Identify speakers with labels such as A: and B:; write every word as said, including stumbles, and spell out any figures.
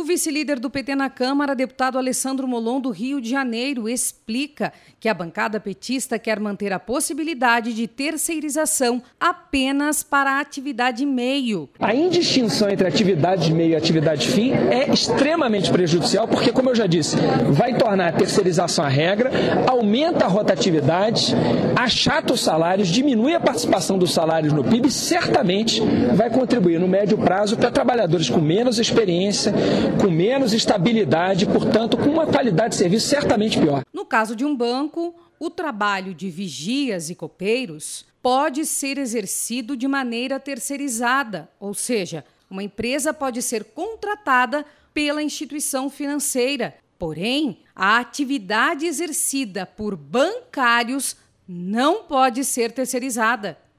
A: O vice-líder do P T na Câmara, deputado Alessandro Molon, do Rio de Janeiro, explica que a bancada petista quer manter a possibilidade de terceirização apenas para a atividade meio.
B: A indistinção entre atividade meio e atividade fim é extremamente prejudicial porque, como eu já disse, vai tornar a terceirização a regra, aumenta a rotatividade, achata os salários, diminui a participação dos salários no P I B e certamente vai contribuir no médio prazo para trabalhadores com menos experiência, com menos estabilidade, portanto, com uma qualidade de serviço certamente pior.
A: No caso de um banco, o trabalho de vigias e copeiros pode ser exercido de maneira terceirizada, ou seja, uma empresa pode ser contratada pela instituição financeira. Porém, a atividade exercida por bancários não pode ser terceirizada.